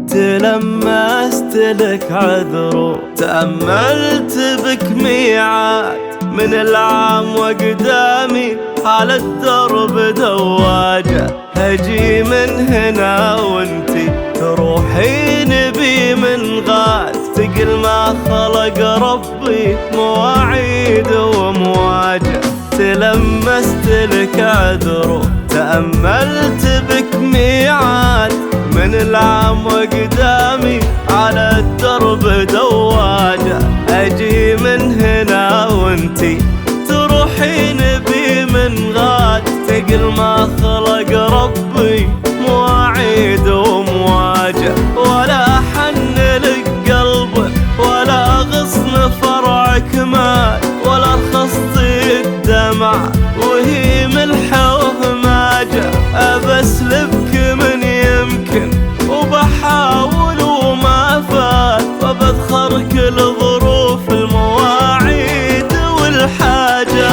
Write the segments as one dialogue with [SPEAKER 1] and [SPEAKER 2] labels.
[SPEAKER 1] تلمست لك عذر، تأملت بك ميعاد من العام وقدامي على الدرب دواجة. هجي من هنا وانتي تروحين بي من غاد، تقل ما خلق ربي مواعيد ومواجه. تلمست لك عذر، تأملت بك ميعاد من العام وقدامي على الدرب دواجة. أجي من هنا وانتي تروحين بي من غاد، تقل ما خلق ربي مواعيد ومواجه. ولا حن لك قلبك ولا غصن فرعك مال، ولا رخصتي الدمع وهي ملحة وهماجة. أبسلبك من يمكن وبحاول وما فات، وبذخر كل ظروف المواعيد والحاجة.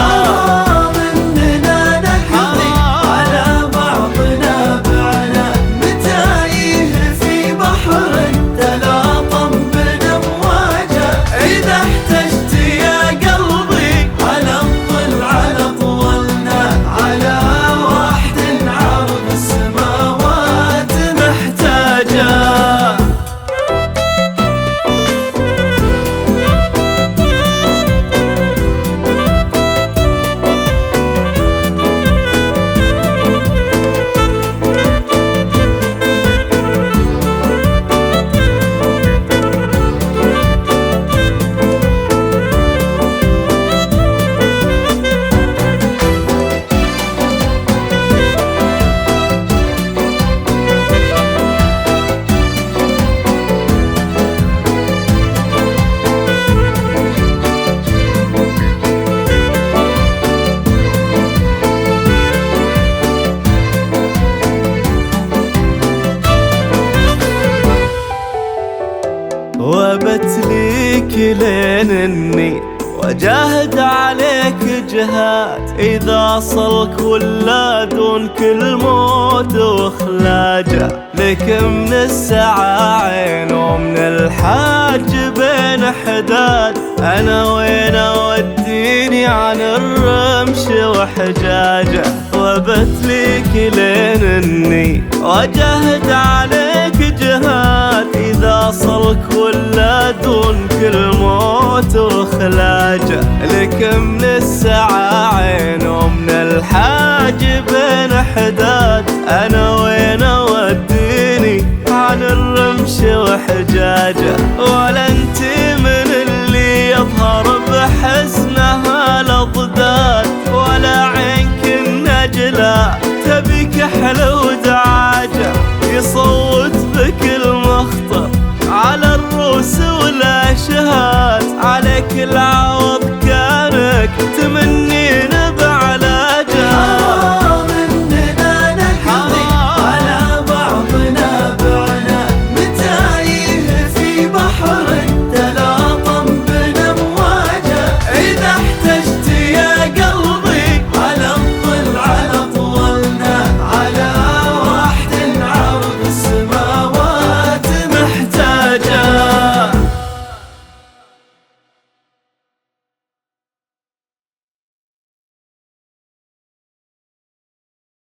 [SPEAKER 1] وبتليك لين اني وجاهد عليك جهاد، اذا صلك ولا دون كل موت واخلاجه. لك من الساعة عين ومن الحاج بين حداد، انا وين اوديني عن الرمش وحجاجه. وبتليك لين اني وجاهد عليك جهاد، اذا صلك ولا دون كل موت وخلاجه. لك من الساعة عين ومن الحاج بين حداد، انا وين اوديني عن الرمش وحجاجه. ولا انتي من اللي يظهر بحسنها الاضداد، ولا عينك النجلة تبيك حلو ودعاجة. يصوت بك المخطر على الروس والاشهاد، عليك العوض كانك تمنى